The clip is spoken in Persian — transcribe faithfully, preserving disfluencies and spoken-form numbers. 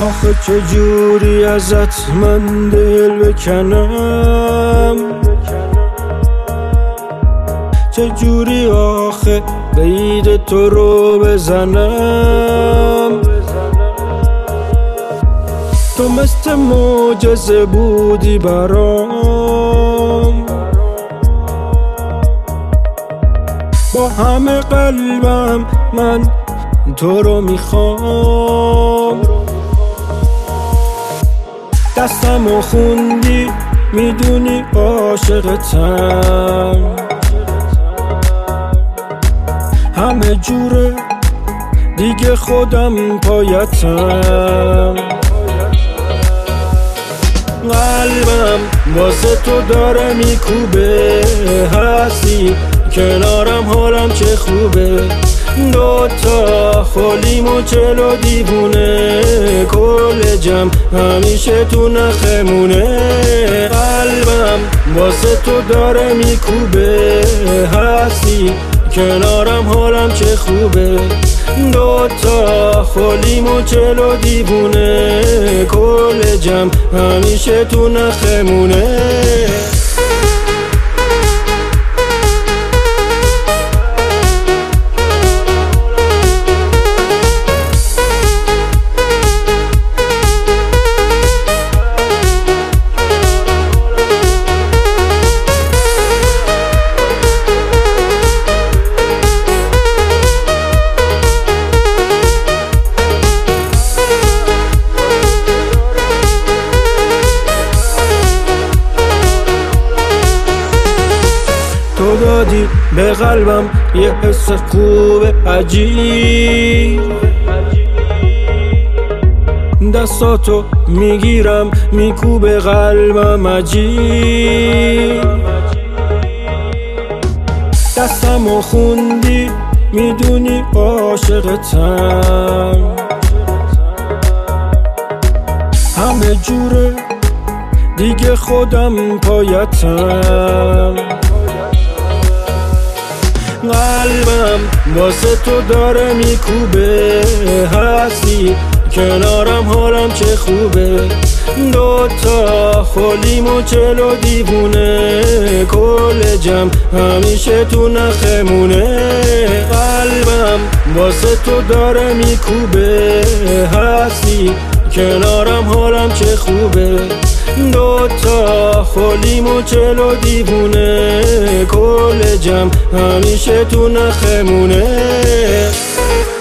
آخه چجوری ازت من دل بکنم، چجوری آخه بید تو رو بزنم. تو مثل معجزه بودی برام، با همه قلبم من تو رو میخوام. دستمو خوندی میدونی عاشقتم، همه جوره دیگه خودم پایتم. قلبم واسه تو داره میکوبه، هستی کنارم حالم چه خوبه. دوتا خولیم و چلو دیوونه، کل جمع همیشه تو نخمونه. قلبم واسه تو داره میکوبه، هستی کنارم حالم چه خوبه. دوتا خولیم و چلو دیوونه، کل جمع همیشه تو نخمونه. تو دادی به قلبم یه حس خوب عجیب، دستاتو میگیرم میکوبه قلبم عجیب. دستمو خوندی میدونی عاشقتم، همه جوره دیگه خودم پایتم. قلبم واسه تو داره میکوبه، هستی کنارم حالم چه خوبه. دوتا خولیم و چلو دیوونه، کل جمع همیشه تو نخمونه. قلبم واسه تو داره میکوبه، هستی کنارم حالم چه خوبه. دوتا خولیم و چلو دیوونه، کل جمع همیشه تو نخمونه.